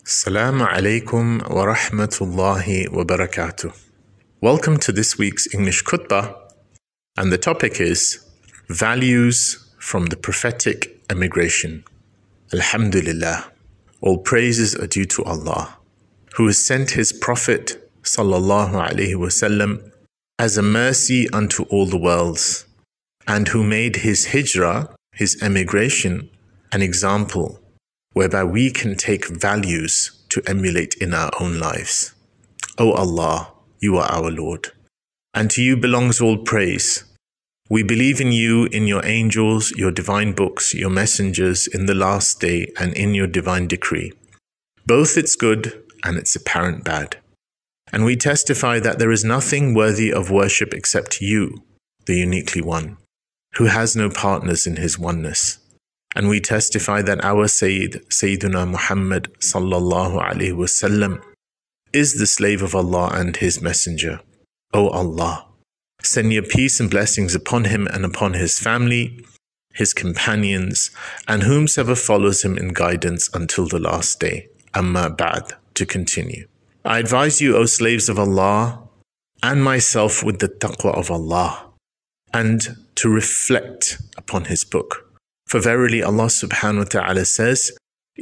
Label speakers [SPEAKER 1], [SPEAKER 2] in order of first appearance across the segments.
[SPEAKER 1] Assalamu alaikum wa rahmatullahi wa barakatuh. Welcome to this week's English khutbah, and the topic is Values from the Prophetic Emigration. Alhamdulillah, all praises are due to Allah, who has sent His Prophet sallallahu alaihi wasallam as a mercy unto all the worlds, and who made his hijrah, his emigration, an example whereby we can take values to emulate in our own lives. O Allah, you are our Lord, and to you belongs all praise. We believe in you, in your angels, your divine books, your messengers, in the last day, and in your divine decree, both its good and its apparent bad. And we testify that there is nothing worthy of worship except you, the uniquely one, who has no partners in his oneness. And we testify that our Sayyiduna Muhammad sallallahu alaihi wasallam is the slave of Allah and his messenger. O Allah, send your peace and blessings upon him and upon his family, his companions, and whomsoever follows him in guidance until the last day. Amma ba'd, to continue. I advise you, O slaves of Allah, and myself with the taqwa of Allah, and to reflect upon his book. For verily Allah subhanahu wa ta'ala says,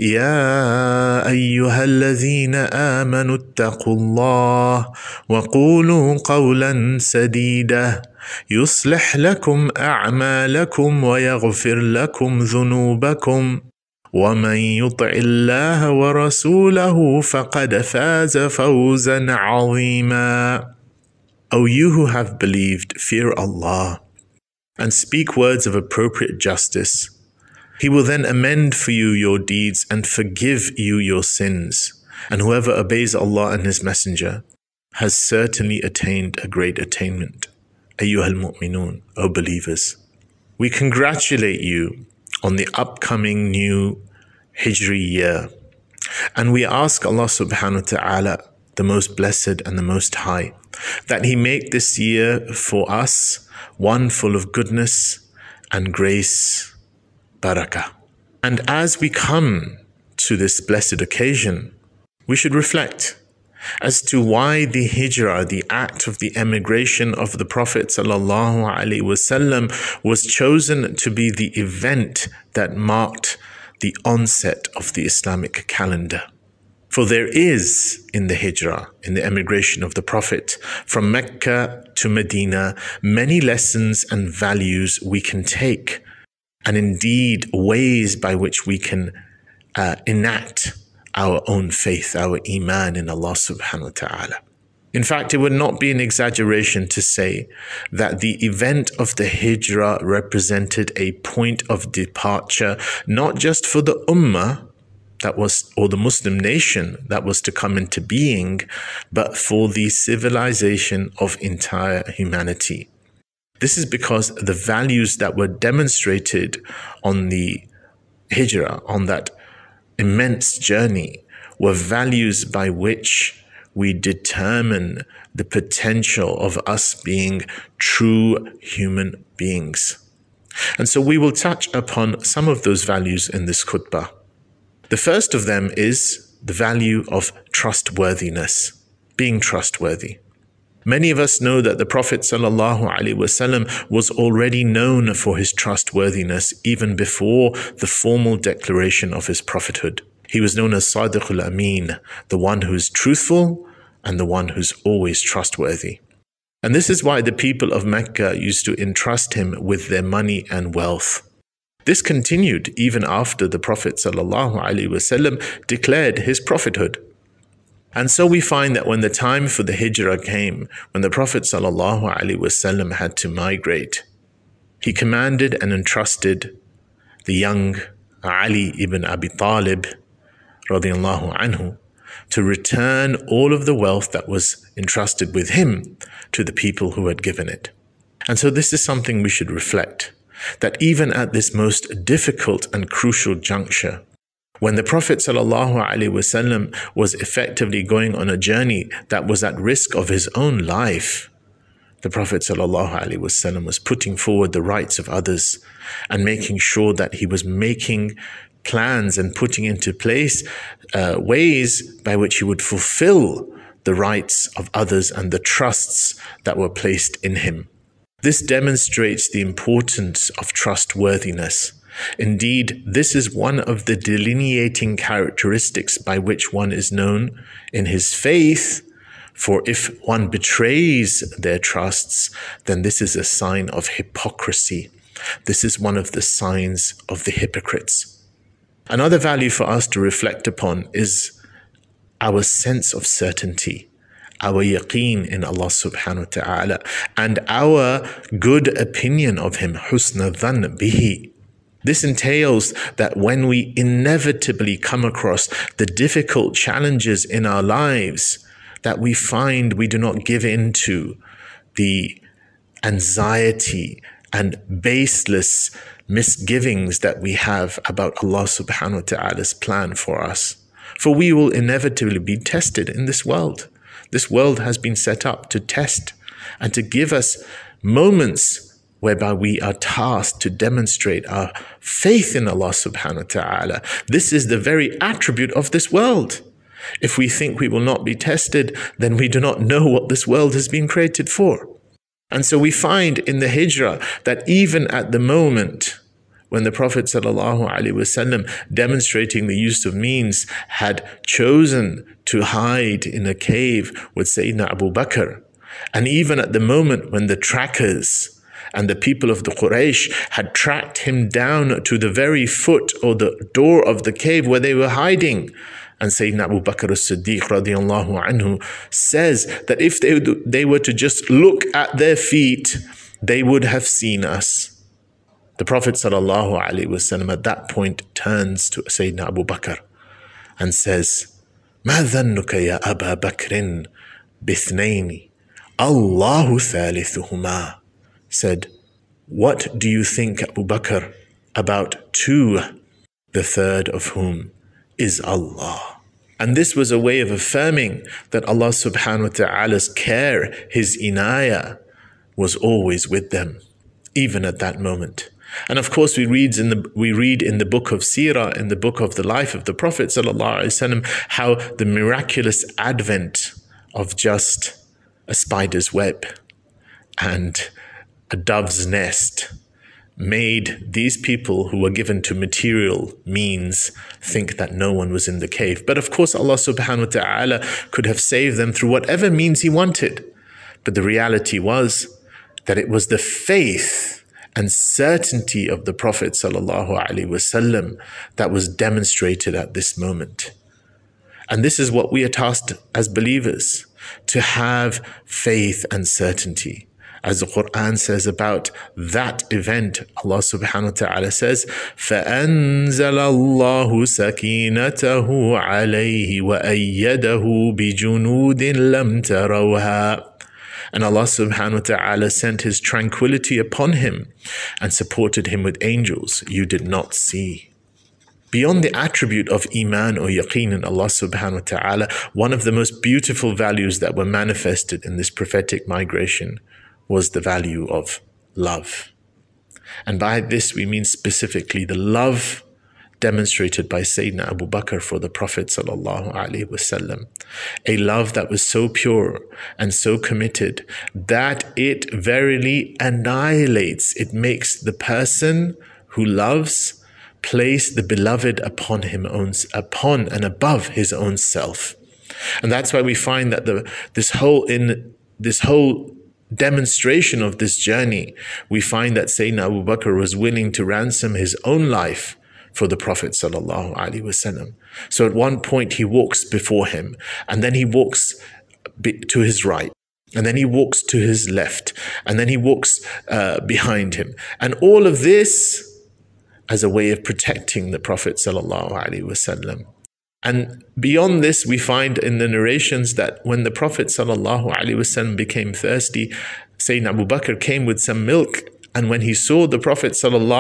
[SPEAKER 1] يَا أَيُّهَا الَّذِينَ آمَنُوا اتَّقُوا اللَّهَ وَقُولُوا قَوْلًا سَدِيدًا يُصْلِحْ لَكُمْ أَعْمَالَكُمْ وَيَغْفِرْ لَكُمْ ذُنُوبَكُمْ وَمَنْ يُطِعِ اللَّهَ وَرَسُولَهُ فَقَدْ فَازَ فَوْزًا عَظِيمًا. O you who have believed, fear Allah, and speak words of appropriate justice. He will then amend for you your deeds and forgive you your sins. And whoever obeys Allah and His Messenger has certainly attained a great attainment. Ayyuhal mu'minun, O believers. We congratulate you on the upcoming new Hijri year. And we ask Allah subhanahu wa ta'ala, the most blessed and the most high, that He make this year for us one full of goodness and grace, barakah. And as we come to this blessed occasion, we should reflect as to why the hijrah, the act of the emigration of the Prophet ﷺ, was chosen to be the event that marked the onset of the Islamic calendar. For there is in the hijrah, in the emigration of the Prophet from Mecca to Medina, many lessons and values we can take, and indeed ways by which we can enact our own faith, our iman in Allah subhanahu wa ta'ala. In fact, it would not be an exaggeration to say that the event of the hijrah represented a point of departure, not just for the ummah, or the Muslim nation that was to come into being, but for the civilization of entire humanity. This is because the values that were demonstrated on the hijrah, on that immense journey, were values by which we determine the potential of us being true human beings. And so we will touch upon some of those values in this khutbah. The first of them is the value of trustworthiness, being trustworthy. Many of us know that the Prophet ﷺ was already known for his trustworthiness even before the formal declaration of his prophethood. He was known as Sadiqul Amin, the one who is truthful and the one who's always trustworthy. And this is why the people of Mecca used to entrust him with their money and wealth. This continued even after the Prophet ﷺ declared his prophethood. And so we find that when the time for the hijrah came, when the Prophet ﷺ had to migrate, he commanded and entrusted the young Ali ibn Abi Talib radiallahu anhu to return all of the wealth that was entrusted with him to the people who had given it. And so this is something we should reflect, that even at this most difficult and crucial juncture, when the Prophet ﷺ was effectively going on a journey that was at risk of his own life, the Prophet ﷺ was putting forward the rights of others and making sure that he was making plans and putting into place ways by which he would fulfill the rights of others and the trusts that were placed in him. This demonstrates the importance of trustworthiness. Indeed, this is one of the delineating characteristics by which one is known in his faith, for if one betrays their trusts, then this is a sign of hypocrisy. This is one of the signs of the hypocrites. Another value for us to reflect upon is our sense of certainty, our yaqeen in Allah subhanahu wa ta'ala, and our good opinion of Him, husna dhann bihi. This entails that when we inevitably come across the difficult challenges in our lives, that we find we do not give in to the anxiety and baseless misgivings that we have about Allah subhanahu wa ta'ala's plan for us. For we will inevitably be tested in this world. This world has been set up to test and to give us moments whereby we are tasked to demonstrate our faith in Allah subhanahu wa ta'ala. This is the very attribute of this world. If we think we will not be tested, then we do not know what this world has been created for. And so we find in the hijrah that even at the moment when the Prophet ﷺ, demonstrating the use of means, had chosen to hide in a cave with Sayyidina Abu Bakr, and even at the moment when the trackers and the people of the Quraysh had tracked him down to the very foot or the door of the cave where they were hiding, and Sayyidina Abu Bakr as-Siddiq radiallahu anhu says that if they were to just look at their feet, they would have seen us. The Prophet ﷺ at that point turns to Sayyidina Abu Bakr and says, مَا ظَنُّكَ يَا أَبَا بَكْرٍ بِاثْنَيْنِ اللَّهُ ثَالِثُهُمَا. Said, what do you think, Abu Bakr, about two, the third of whom is Allah? And this was a way of affirming that Allah subhanahu wa ta'ala's care, His inayah, was always with them, even at that moment. And of course, we read in the book of Seerah, in the book of the life of the Prophet ﷺ, how the miraculous advent of just a spider's web and a dove's nest made these people who were given to material means think that no one was in the cave. But of course, Allah subhanahu wa ta'ala could have saved them through whatever means He wanted. But the reality was that it was the faith and certainty of the Prophet ﷺ that was demonstrated at this moment. And this is what we are tasked as believers, to have faith and certainty. As the Quran says about that event, Allah subhanahu wa ta'ala says, فَأَنزَلَ اللَّهُ سَكِينَتَهُ عَلَيْهِ وَأَيَّدَهُ بِجُنُودٍ لَمْ تَرَوْهَا. And Allah subhanahu wa ta'ala sent His tranquility upon him and supported him with angels you did not see. Beyond the attribute of Iman or Yaqeen in Allah subhanahu wa ta'ala, one of the most beautiful values that were manifested in this prophetic migration was the value of love. And by this we mean specifically the love demonstrated by Sayyidina Abu Bakr for the Prophet ﷺ. A love that was so pure and so committed that it verily annihilates, it makes the person who loves place the beloved upon and above his own self. And that's why we find that this whole demonstration of this journey, we find that Sayyidina Abu Bakr was willing to ransom his own life for the Prophet ﷺ. So at one point he walks before him, and then he walks to his right, and then he walks to his left, and then he walks behind him. And all of this as a way of protecting the Prophet ﷺ. And beyond this, we find in the narrations that when the Prophet ﷺ became thirsty, Sayyidina Abu Bakr came with some milk. And when he saw the Prophet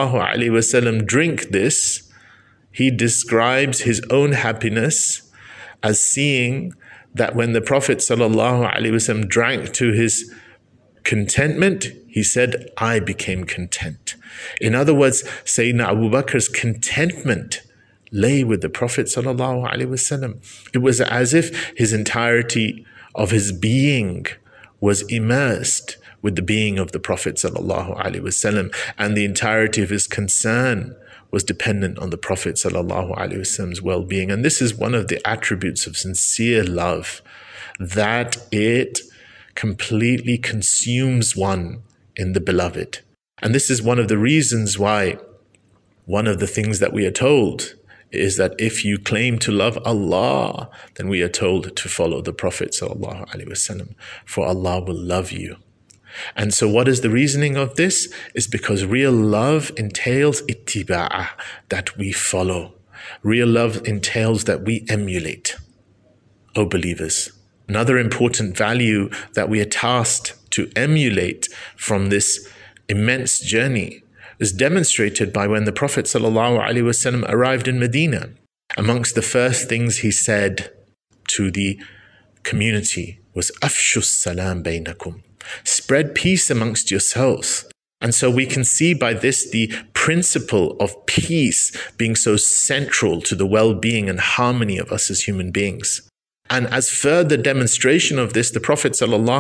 [SPEAKER 1] ﷺ drink this, he describes his own happiness as seeing that when the Prophet ﷺ drank to his contentment, he said, I became content. In other words, Sayyidina Abu Bakr's contentment lay with the Prophet ﷺ. It was as if his entirety of his being was immersed with the being of the Prophet ﷺ, and the entirety of his concern was dependent on the Prophet ﷺ's well-being. And this is one of the attributes of sincere love, that it completely consumes one in the beloved. And this is one of the reasons why one of the things that we are told is that if you claim to love Allah, then we are told to follow the Prophet ﷺ, for Allah will love you. And so what is the reasoning of this? Is because real love entails ittiba'ah, that we follow. Real love entails that we emulate. O believers, another important value that we are tasked to emulate from this immense journey is demonstrated by when the Prophet ﷺ arrived in Medina. Amongst the first things he said to the community was "Afshu salam bainakum," spread peace amongst yourselves. And so we can see by this the principle of peace being so central to the well-being and harmony of us as human beings. And as further demonstration of this, the Prophet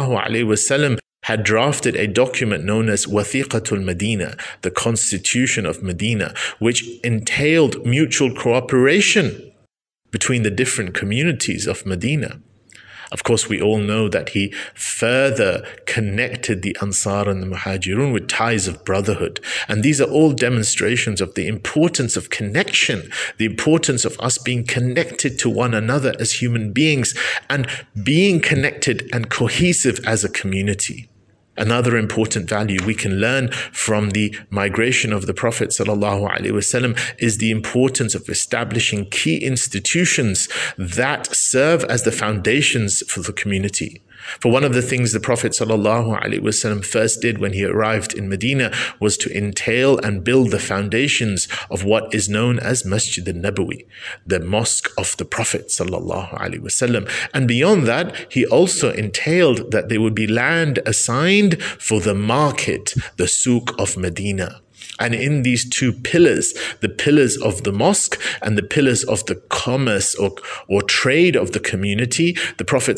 [SPEAKER 1] ﷺ had drafted a document known as Wathiqatul Medina, the Constitution of Medina, which entailed mutual cooperation between the different communities of Medina. Of course, we all know that he further connected the Ansar and the Muhajirun with ties of brotherhood. And these are all demonstrations of the importance of connection, the importance of us being connected to one another as human beings and being connected and cohesive as a community. Another important value we can learn from the migration of the Prophet ﷺ is the importance of establishing key institutions that serve as the foundations for the community. For one of the things the Prophet ﷺ first did when he arrived in Medina was to entail and build the foundations of what is known as Masjid al-Nabawi, the mosque of the Prophet ﷺ. And beyond that, he also entailed that there would be land assigned for the market, the souk of Medina. And in these two pillars, the pillars of the mosque and the pillars of the commerce or trade of the community, the Prophet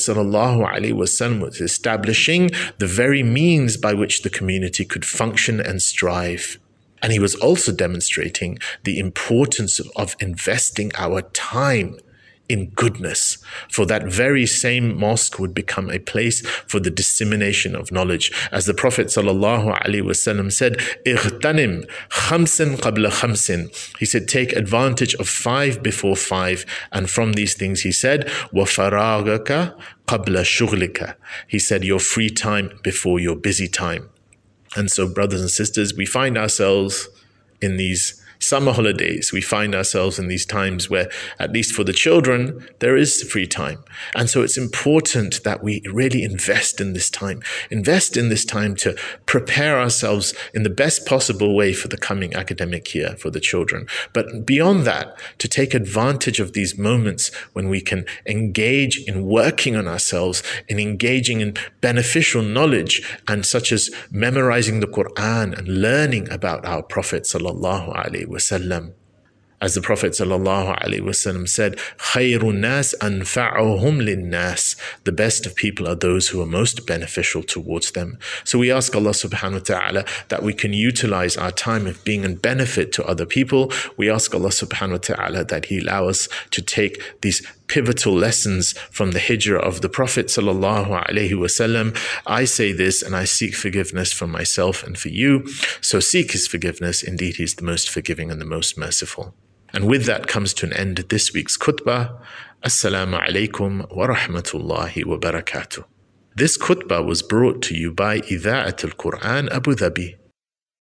[SPEAKER 1] ﷺ was establishing the very means by which the community could function and strive. And he was also demonstrating the importance of investing our time in goodness, for that very same mosque would become a place for the dissemination of knowledge. As the Prophet ﷺ said, "Ightanim khamsin qabla khamsin." He said, take advantage of 5 before 5. And from these things he said, وَفَرَاغَكَ قَبْلَ شُغْلِكَ. He said, your free time before your busy time. And so, brothers and sisters, we find ourselves in these summer holidays. We find ourselves in these times where, at least for the children, there is free time. And so it's important that we really invest in this time to prepare ourselves in the best possible way for the coming academic year for the children. But beyond that, to take advantage of these moments when we can engage in working on ourselves, in engaging in beneficial knowledge, and such as memorizing the Quran and learning about our Prophet sallallahu alaihi wasallam. As the Prophet ﷺ said, خَيْرُ النَّاسِ أَنْفَعُهُمْ لِلنَّاسِ. The best of people are those who are most beneficial towards them. So we ask Allah subhanahu wa ta'ala that we can utilize our time of being a benefit to other people. We ask Allah subhanahu wa ta'ala that He allow us to take these pivotal lessons from the hijrah of the Prophet ﷺ. I say this and I seek forgiveness for myself and for you. So seek His forgiveness. Indeed, He is the most forgiving and the most merciful. And with that comes to an end this week's khutbah. Assalamu alaikum wa rahmatullahi wa barakatuh. This khutbah was brought to you by Idha'at al-Quran Abu Dhabi.